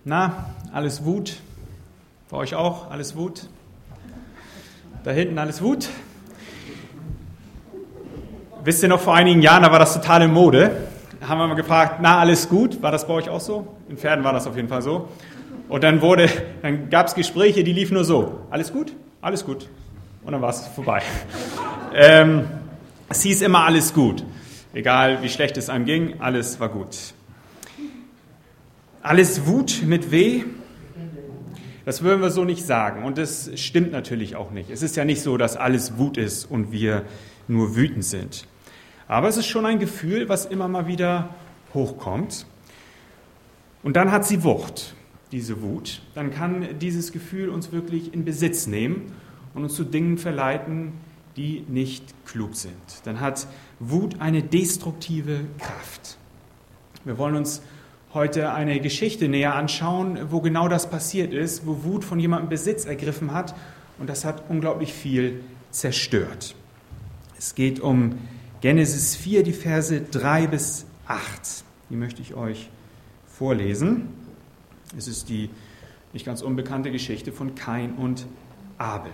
Na, alles Wut? Bei euch auch alles Wut? Da hinten alles Wut? Wisst ihr noch, vor einigen Jahren, da war das totale Mode. Da haben wir mal gefragt, na, alles gut? War das bei euch auch so? In Pferden war das auf jeden Fall so. Und dann gab es Gespräche, die liefen nur so. Alles gut? Alles gut. Und dann war es vorbei. Es hieß immer alles gut. Egal wie schlecht es einem ging, alles war gut. Alles Wut mit W? Das würden wir so nicht sagen. Und das stimmt natürlich auch nicht. Es ist ja nicht so, dass alles Wut ist und wir nur wütend sind. Aber es ist schon ein Gefühl, was immer mal wieder hochkommt. Und dann hat sie Wucht, diese Wut. Dann kann dieses Gefühl uns wirklich in Besitz nehmen und uns zu Dingen verleiten, die nicht klug sind. Dann hat Wut eine destruktive Kraft. Wir wollen uns heute eine Geschichte näher anschauen, wo genau das passiert ist, wo Wut von jemandem Besitz ergriffen hat und das hat unglaublich viel zerstört. Es geht um Genesis 4, die Verse 3 bis 8. Die möchte ich euch vorlesen. Es ist die nicht ganz unbekannte Geschichte von Kain und Abel.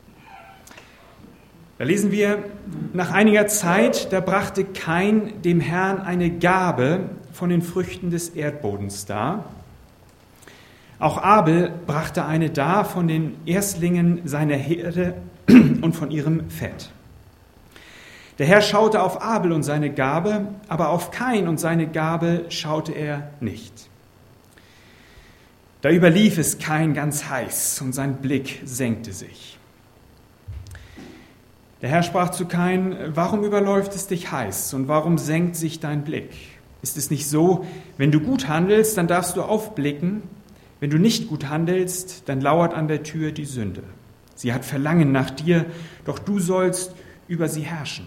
Da lesen wir, nach einiger Zeit, da brachte Kain dem Herrn eine Gabe von den Früchten des Erdbodens dar. Auch Abel brachte eine dar von den Erstlingen seiner Herde und von ihrem Fett. Der Herr schaute auf Abel und seine Gabe, aber auf Kain und seine Gabe schaute er nicht. Da überlief es Kain ganz heiß und sein Blick senkte sich. Der Herr sprach zu Kain, warum überläuft es dich heiß und warum senkt sich dein Blick? Ist es nicht so, wenn du gut handelst, dann darfst du aufblicken, wenn du nicht gut handelst, dann lauert an der Tür die Sünde. Sie hat Verlangen nach dir, doch du sollst über sie herrschen.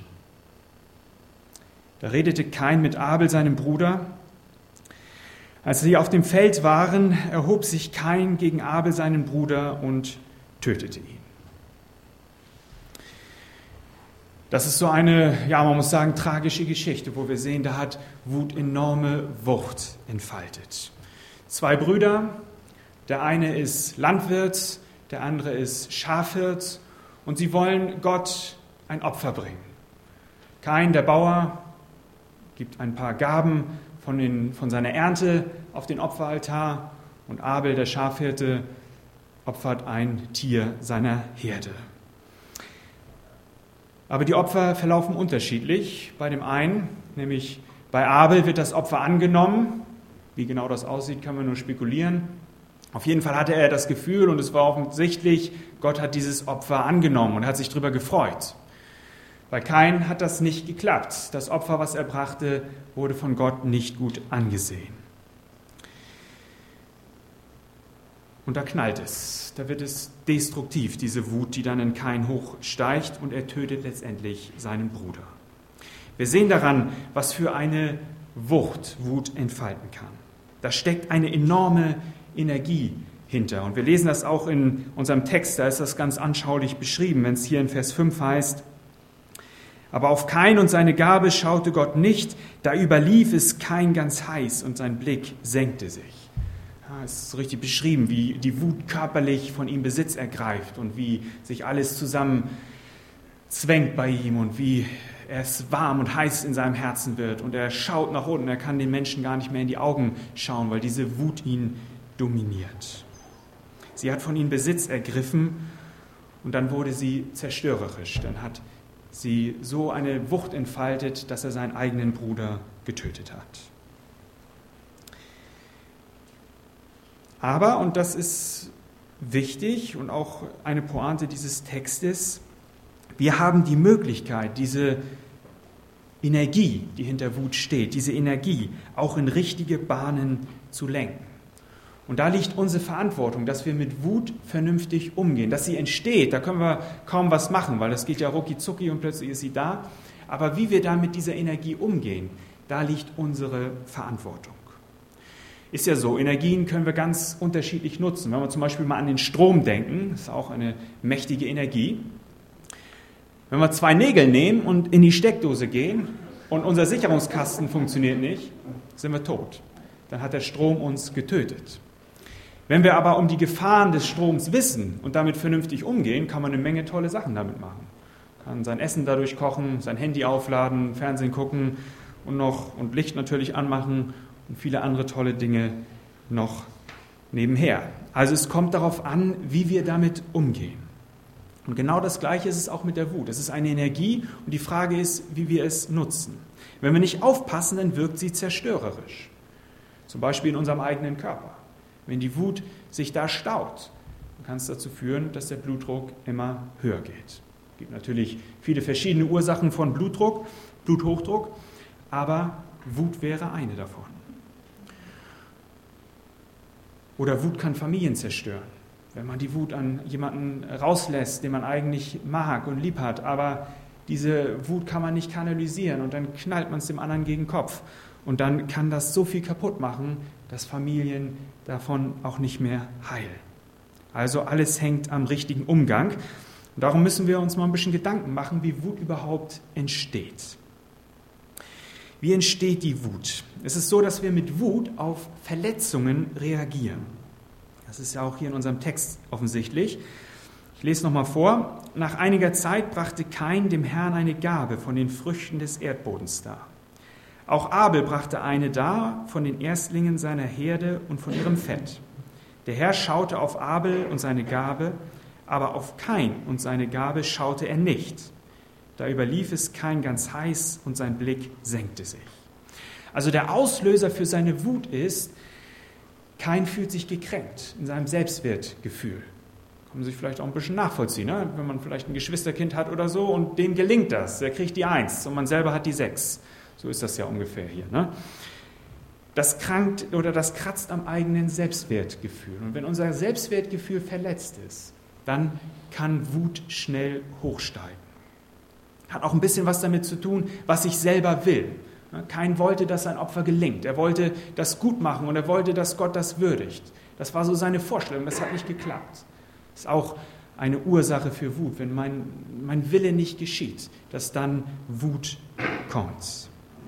Da redete Kain mit Abel, seinem Bruder. Als sie auf dem Feld waren, erhob sich Kain gegen Abel, seinen Bruder, und tötete ihn. Das ist so eine, man muss sagen, tragische Geschichte, wo wir sehen, da hat Wut enorme Wucht entfaltet. 2 Brüder, der eine ist Landwirt, der andere ist Schafhirt und sie wollen Gott ein Opfer bringen. Kain, der Bauer, gibt ein paar Gaben von seiner Ernte auf den Opferaltar und Abel, der Schafhirte, opfert ein Tier seiner Herde. Aber die Opfer verlaufen unterschiedlich. Bei dem einen, nämlich bei Abel, wird das Opfer angenommen. Wie genau das aussieht, kann man nur spekulieren. Auf jeden Fall hatte er das Gefühl, und es war offensichtlich, Gott hat dieses Opfer angenommen und hat sich darüber gefreut. Bei Kain hat das nicht geklappt. Das Opfer, was er brachte, wurde von Gott nicht gut angesehen. Und da knallt es, da wird es destruktiv, diese Wut, die dann in Kain hochsteigt und er tötet letztendlich seinen Bruder. Wir sehen daran, was für eine Wucht Wut entfalten kann. Da steckt eine enorme Energie hinter. Und wir lesen das auch in unserem Text, da ist das ganz anschaulich beschrieben, wenn es hier in Vers 5 heißt, aber auf Kain und seine Gabe schaute Gott nicht, da überlief es Kain ganz heiß und sein Blick senkte sich. Ja, es ist so richtig beschrieben, wie die Wut körperlich von ihm Besitz ergreift und wie sich alles zusammen zwängt bei ihm und wie es warm und heiß in seinem Herzen wird. Und er schaut nach unten, er kann den Menschen gar nicht mehr in die Augen schauen, weil diese Wut ihn dominiert. Sie hat von ihm Besitz ergriffen und dann wurde sie zerstörerisch. Dann hat sie so eine Wucht entfaltet, dass er seinen eigenen Bruder getötet hat. Aber, und das ist wichtig und auch eine Pointe dieses Textes, wir haben die Möglichkeit, diese Energie, die hinter Wut steht, diese Energie auch in richtige Bahnen zu lenken. Und da liegt unsere Verantwortung, dass wir mit Wut vernünftig umgehen. Dass sie entsteht, da können wir kaum was machen, weil das geht ja rucki zucki und plötzlich ist sie da. Aber wie wir da mit dieser Energie umgehen, da liegt unsere Verantwortung. Ist ja so, Energien können wir ganz unterschiedlich nutzen. Wenn wir zum Beispiel mal an den Strom denken, das ist auch eine mächtige Energie. Wenn wir 2 Nägel nehmen und in die Steckdose gehen und unser Sicherungskasten funktioniert nicht, sind wir tot. Dann hat der Strom uns getötet. Wenn wir aber um die Gefahren des Stroms wissen und damit vernünftig umgehen, kann man eine Menge tolle Sachen damit machen. Man kann sein Essen dadurch kochen, sein Handy aufladen, Fernsehen gucken und Licht natürlich anmachen und viele andere tolle Dinge noch nebenher. Also es kommt darauf an, wie wir damit umgehen. Und genau das Gleiche ist es auch mit der Wut. Es ist eine Energie und die Frage ist, wie wir es nutzen. Wenn wir nicht aufpassen, dann wirkt sie zerstörerisch. Zum Beispiel in unserem eigenen Körper. Wenn die Wut sich da staut, dann kann es dazu führen, dass der Blutdruck immer höher geht. Es gibt natürlich viele verschiedene Ursachen von Bluthochdruck, aber Wut wäre eine davon. Oder Wut kann Familien zerstören. Wenn man die Wut an jemanden rauslässt, den man eigentlich mag und lieb hat, aber diese Wut kann man nicht kanalisieren und dann knallt man es dem anderen gegen den Kopf. Und dann kann das so viel kaputt machen, dass Familien davon auch nicht mehr heilen. Also alles hängt am richtigen Umgang. Und darum müssen wir uns mal ein bisschen Gedanken machen, wie Wut überhaupt entsteht. Wie entsteht die Wut? Es ist so, dass wir mit Wut auf Verletzungen reagieren. Das ist ja auch hier in unserem Text offensichtlich. Ich lese nochmal vor. Nach einiger Zeit brachte Kain dem Herrn eine Gabe von den Früchten des Erdbodens dar. Auch Abel brachte eine dar von den Erstlingen seiner Herde und von ihrem Fett. Der Herr schaute auf Abel und seine Gabe, aber auf Kain und seine Gabe schaute er nicht. Da überlief es Kain ganz heiß und sein Blick senkte sich. Also der Auslöser für seine Wut ist, Kain fühlt sich gekränkt in seinem Selbstwertgefühl. Kann man sich vielleicht auch ein bisschen nachvollziehen, ne? Wenn man vielleicht ein Geschwisterkind hat oder so und dem gelingt das, der kriegt die 1 und man selber hat die 6. So ist das ja ungefähr hier. Ne? Das kratzt am eigenen Selbstwertgefühl. Und wenn unser Selbstwertgefühl verletzt ist, dann kann Wut schnell hochsteigen. Hat auch ein bisschen was damit zu tun, was ich selber will. Kain wollte, dass sein Opfer gelingt. Er wollte das gut machen und er wollte, dass Gott das würdigt. Das war so seine Vorstellung. Das hat nicht geklappt. Das ist auch eine Ursache für Wut. Wenn mein Wille nicht geschieht, dass dann Wut kommt.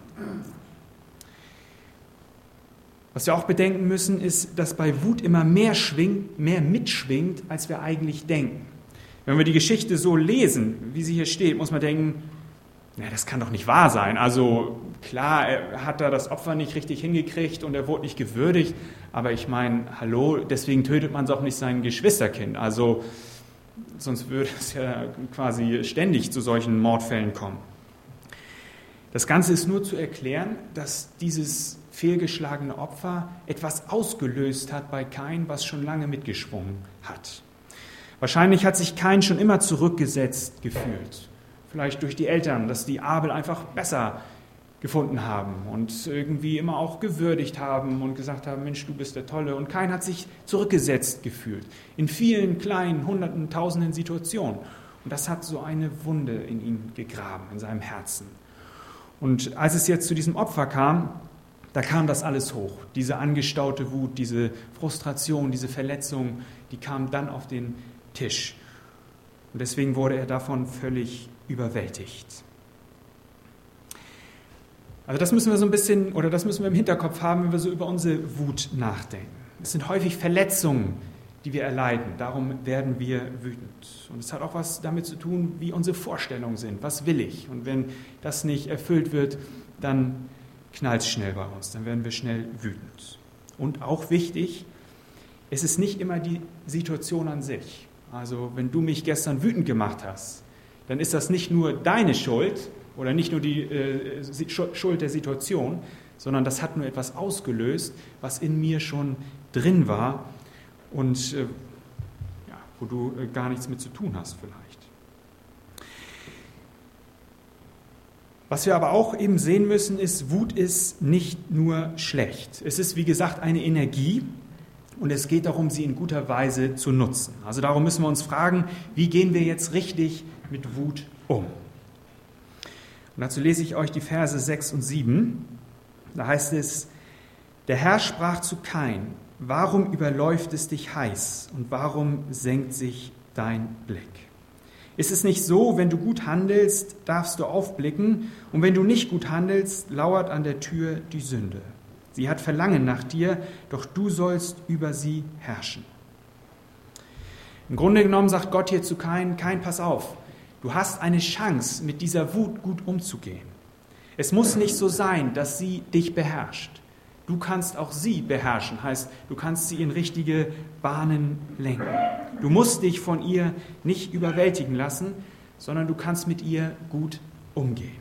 Was wir auch bedenken müssen, ist, dass bei Wut immer mehr mitschwingt, als wir eigentlich denken. Wenn wir die Geschichte so lesen, wie sie hier steht, muss man denken, ja, das kann doch nicht wahr sein. Also klar, er hat da das Opfer nicht richtig hingekriegt und er wurde nicht gewürdigt, aber ich meine, hallo, deswegen tötet man doch nicht sein Geschwisterkind. Also sonst würde es ja quasi ständig zu solchen Mordfällen kommen. Das Ganze ist nur zu erklären, dass dieses fehlgeschlagene Opfer etwas ausgelöst hat bei Kain, was schon lange mitgeschwungen hat. Wahrscheinlich hat sich Kain schon immer zurückgesetzt gefühlt. Vielleicht durch die Eltern, dass die Abel einfach besser gefunden haben und irgendwie immer auch gewürdigt haben und gesagt haben, Mensch, du bist der Tolle. Und Kain hat sich zurückgesetzt gefühlt in vielen kleinen, hunderten, tausenden Situationen. Und das hat so eine Wunde in ihm gegraben, in seinem Herzen. Und als es jetzt zu diesem Opfer kam, da kam das alles hoch. Diese angestaute Wut, diese Frustration, diese Verletzung, die kam dann auf den Tisch. Und deswegen wurde er davon völlig überwältigt. Also das müssen wir so ein bisschen, oder das müssen wir im Hinterkopf haben, wenn wir so über unsere Wut nachdenken. Es sind häufig Verletzungen, die wir erleiden. Darum werden wir wütend. Und es hat auch was damit zu tun, wie unsere Vorstellungen sind. Was will ich? Und wenn das nicht erfüllt wird, dann knallt es schnell bei uns. Dann werden wir schnell wütend. Und auch wichtig, es ist nicht immer die Situation an sich. Also wenn du mich gestern wütend gemacht hast, dann ist das nicht nur deine Schuld oder nicht nur die Schuld der Situation, sondern das hat nur etwas ausgelöst, was in mir schon drin war und wo du gar nichts mit zu tun hast vielleicht. Was wir aber auch eben sehen müssen, ist, Wut ist nicht nur schlecht. Es ist, wie gesagt, eine Energie und es geht darum, sie in guter Weise zu nutzen. Also darum müssen wir uns fragen, wie gehen wir jetzt richtig mit Wut um? Und dazu lese ich euch die Verse 6 und 7. Da heißt es, der Herr sprach zu Kain, warum überläuft es dich heiß und warum senkt sich dein Blick? Ist es nicht so, wenn du gut handelst, darfst du aufblicken und wenn du nicht gut handelst, lauert an der Tür die Sünde. Sie hat Verlangen nach dir, doch du sollst über sie herrschen. Im Grunde genommen sagt Gott hier zu Kain, pass auf, du hast eine Chance, mit dieser Wut gut umzugehen. Es muss nicht so sein, dass sie dich beherrscht. Du kannst auch sie beherrschen, heißt, du kannst sie in richtige Bahnen lenken. Du musst dich von ihr nicht überwältigen lassen, sondern du kannst mit ihr gut umgehen.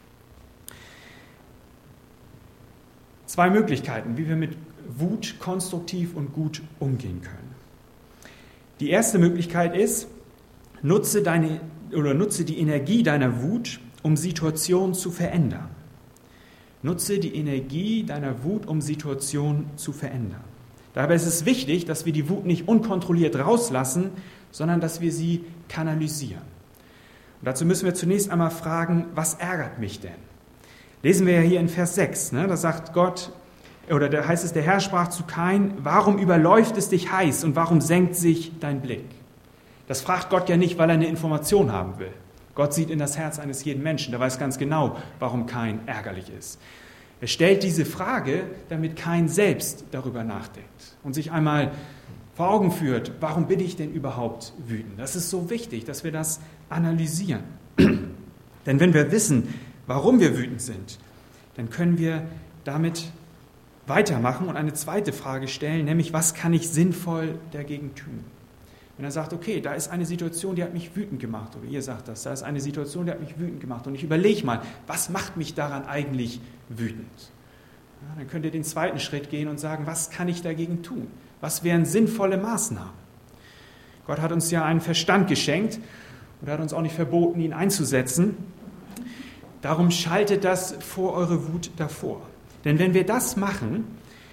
2 Möglichkeiten, wie wir mit Wut konstruktiv und gut umgehen können. Die erste Möglichkeit ist, nutze die Energie deiner Wut, um Situationen zu verändern. Nutze die Energie deiner Wut, um Situationen zu verändern. Dabei ist es wichtig, dass wir die Wut nicht unkontrolliert rauslassen, sondern dass wir sie kanalisieren. Und dazu müssen wir zunächst einmal fragen, was ärgert mich denn? Lesen wir ja hier in Vers 6, da sagt Gott, oder da heißt es, der Herr sprach zu Kain, warum überläuft es dich heiß und warum senkt sich dein Blick? Das fragt Gott ja nicht, weil er eine Information haben will. Gott sieht in das Herz eines jeden Menschen, der weiß ganz genau, warum Kain ärgerlich ist. Er stellt diese Frage, damit Kain selbst darüber nachdenkt und sich einmal vor Augen führt, warum bin ich denn überhaupt wütend? Das ist so wichtig, dass wir das analysieren. Denn wenn wir wissen, warum wir wütend sind, dann können wir damit weitermachen und eine zweite Frage stellen, nämlich was kann ich sinnvoll dagegen tun? Wenn er sagt, okay, da ist eine Situation, die hat mich wütend gemacht, oder ihr sagt das, da ist eine Situation, die hat mich wütend gemacht und ich überlege mal, was macht mich daran eigentlich wütend? Ja, dann könnt ihr den zweiten Schritt gehen und sagen, was kann ich dagegen tun? Was wären sinnvolle Maßnahmen? Gott hat uns ja einen Verstand geschenkt und hat uns auch nicht verboten, ihn einzusetzen. Darum schaltet das vor eure Wut davor. Denn wenn wir das machen,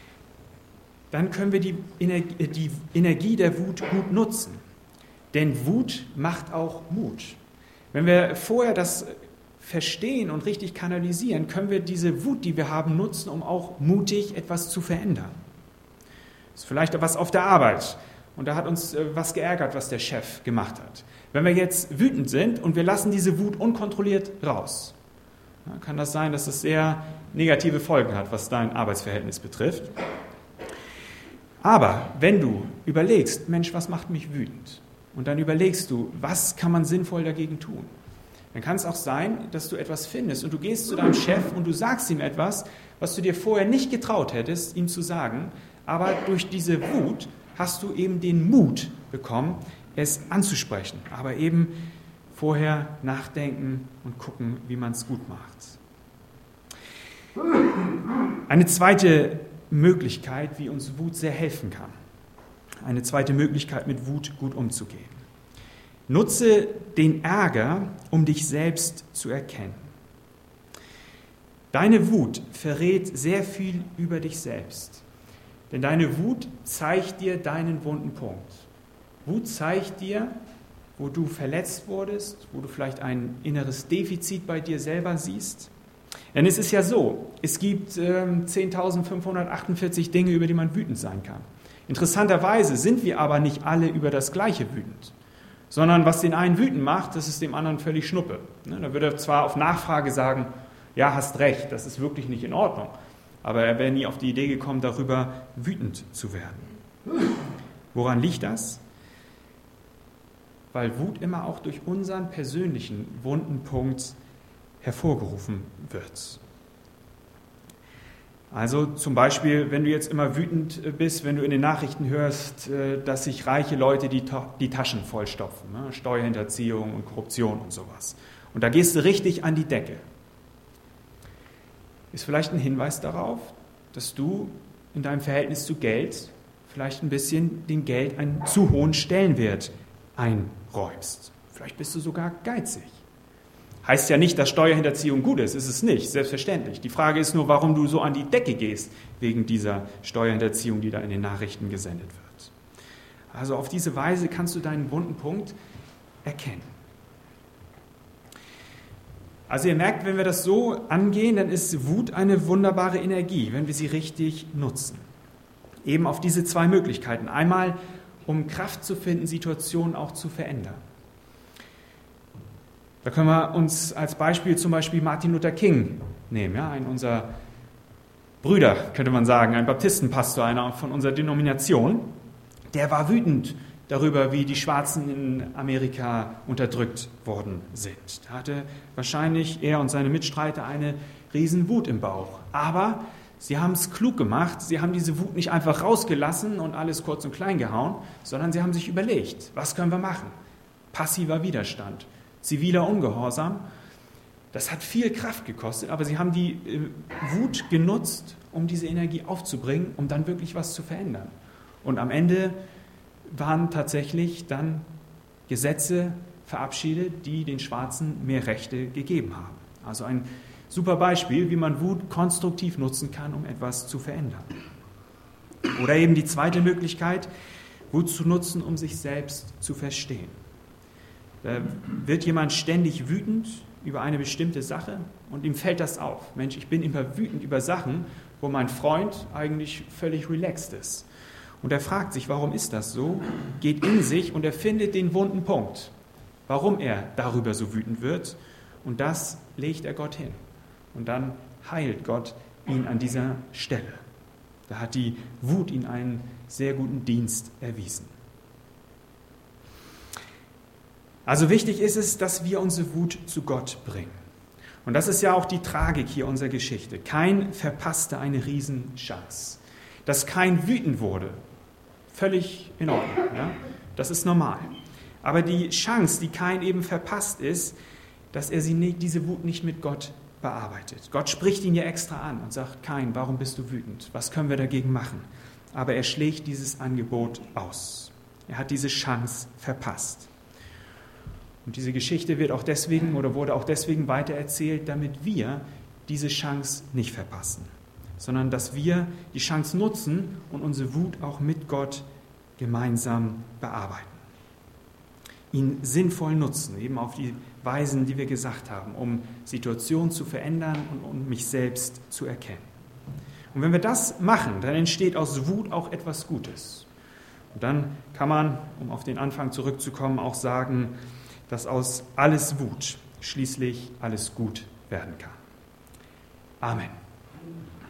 dann können wir die Energie der Wut gut nutzen. Denn Wut macht auch Mut. Wenn wir vorher das verstehen und richtig kanalisieren, können wir diese Wut, die wir haben, nutzen, um auch mutig etwas zu verändern. Das ist vielleicht was auf der Arbeit. Und da hat uns was geärgert, was der Chef gemacht hat. Wenn wir jetzt wütend sind und wir lassen diese Wut unkontrolliert raus, kann das sein, dass es sehr negative Folgen hat, was dein Arbeitsverhältnis betrifft. Aber wenn du überlegst, Mensch, was macht mich wütend? Und dann überlegst du, was kann man sinnvoll dagegen tun? Dann kann es auch sein, dass du etwas findest und du gehst zu deinem Chef und du sagst ihm etwas, was du dir vorher nicht getraut hättest, ihm zu sagen. Aber durch diese Wut hast du eben den Mut bekommen, es anzusprechen. Aber eben vorher nachdenken und gucken, wie man es gut macht. Eine zweite Möglichkeit, wie uns Wut sehr helfen kann. Eine zweite Möglichkeit, mit Wut gut umzugehen. Nutze den Ärger, um dich selbst zu erkennen. Deine Wut verrät sehr viel über dich selbst. Denn deine Wut zeigt dir deinen wunden Punkt. Wut zeigt dir, wo du verletzt wurdest, wo du vielleicht ein inneres Defizit bei dir selber siehst. Denn es ist ja so, es gibt 10.548 Dinge, über die man wütend sein kann. Interessanterweise sind wir aber nicht alle über das Gleiche wütend, sondern was den einen wütend macht, das ist dem anderen völlig Schnuppe. Da würde er zwar auf Nachfrage sagen, ja, hast recht, das ist wirklich nicht in Ordnung, aber er wäre nie auf die Idee gekommen, darüber wütend zu werden. Woran liegt das? Weil Wut immer auch durch unseren persönlichen wunden Punkt hervorgerufen wird. Also zum Beispiel, wenn du jetzt immer wütend bist, wenn du in den Nachrichten hörst, dass sich reiche Leute die Taschen vollstopfen, Steuerhinterziehung und Korruption und sowas. Und da gehst du richtig an die Decke. Ist vielleicht ein Hinweis darauf, dass du in deinem Verhältnis zu Geld vielleicht ein bisschen dem Geld einen zu hohen Stellenwert einräumst. Vielleicht bist du sogar geizig. Heißt ja nicht, dass Steuerhinterziehung gut ist es nicht, selbstverständlich. Die Frage ist nur, warum du so an die Decke gehst wegen dieser Steuerhinterziehung, die da in den Nachrichten gesendet wird. Also auf diese Weise kannst du deinen wunden Punkt erkennen. Also ihr merkt, wenn wir das so angehen, dann ist Wut eine wunderbare Energie, wenn wir sie richtig nutzen. Eben auf diese 2 Möglichkeiten. Einmal, um Kraft zu finden, Situationen auch zu verändern. Da können wir uns als Beispiel zum Beispiel Martin Luther King nehmen, einen unserer Brüder, könnte man sagen, ein Baptistenpastor, einer von unserer Denomination, der war wütend darüber, wie die Schwarzen in Amerika unterdrückt worden sind. Da hatte wahrscheinlich er und seine Mitstreiter eine Riesenwut im Bauch. Aber sie haben es klug gemacht, sie haben diese Wut nicht einfach rausgelassen und alles kurz und klein gehauen, sondern sie haben sich überlegt, was können wir machen? Passiver Widerstand, ziviler Ungehorsam. Das hat viel Kraft gekostet, aber sie haben die Wut genutzt, um diese Energie aufzubringen, um dann wirklich was zu verändern. Und am Ende waren tatsächlich dann Gesetze verabschiedet, die den Schwarzen mehr Rechte gegeben haben. Also ein super Beispiel, wie man Wut konstruktiv nutzen kann, um etwas zu verändern. Oder eben die zweite Möglichkeit, Wut zu nutzen, um sich selbst zu verstehen. Da wird jemand ständig wütend über eine bestimmte Sache und ihm fällt das auf. Mensch, ich bin immer wütend über Sachen, wo mein Freund eigentlich völlig relaxed ist. Und er fragt sich, warum ist das so? Geht in sich und er findet den wunden Punkt, warum er darüber so wütend wird. Und das legt er Gott hin. Und dann heilt Gott ihn an dieser Stelle. Da hat die Wut ihn einen sehr guten Dienst erwiesen. Also wichtig ist es, dass wir unsere Wut zu Gott bringen. Und das ist ja auch die Tragik hier unserer Geschichte. Kain verpasste eine Riesenchance. Dass Kain wütend wurde, völlig in Ordnung. Ja? Das ist normal. Aber die Chance, die Kain eben verpasst, ist, dass er diese Wut nicht mit Gott bearbeitet. Gott spricht ihn ja extra an und sagt, Kain, warum bist du wütend? Was können wir dagegen machen? Aber er schlägt dieses Angebot aus. Er hat diese Chance verpasst. Und diese Geschichte wurde auch deswegen weitererzählt, damit wir diese Chance nicht verpassen, sondern dass wir die Chance nutzen und unsere Wut auch mit Gott gemeinsam bearbeiten. Ihn sinnvoll nutzen, eben auf die Weisen, die wir gesagt haben, um Situationen zu verändern und um mich selbst zu erkennen. Und wenn wir das machen, dann entsteht aus Wut auch etwas Gutes. Und dann kann man, um auf den Anfang zurückzukommen, auch sagen, dass aus alles Wut schließlich alles gut werden kann. Amen.